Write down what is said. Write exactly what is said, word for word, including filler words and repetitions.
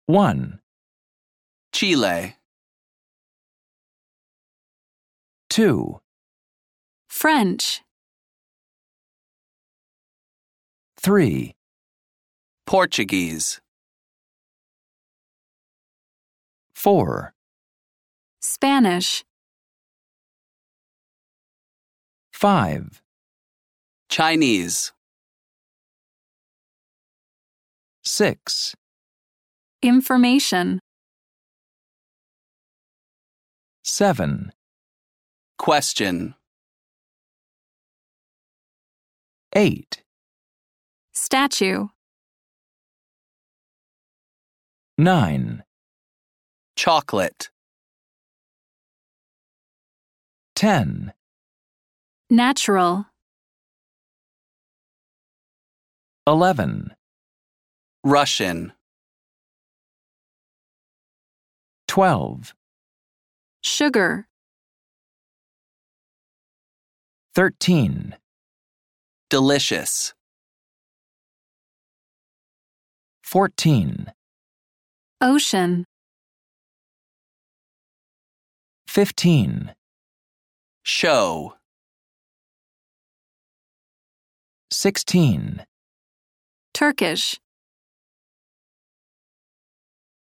one, Chile, two, French, three, Portuguese, four, Spanish, five, Chinese, six, information, seven, question, eight, statue, nine, chocolate, ten, natural, eleven, Russian, twelve, sugar, thirteen, delicious, fourteen, ocean, fifteen, show, sixteen, Turkish.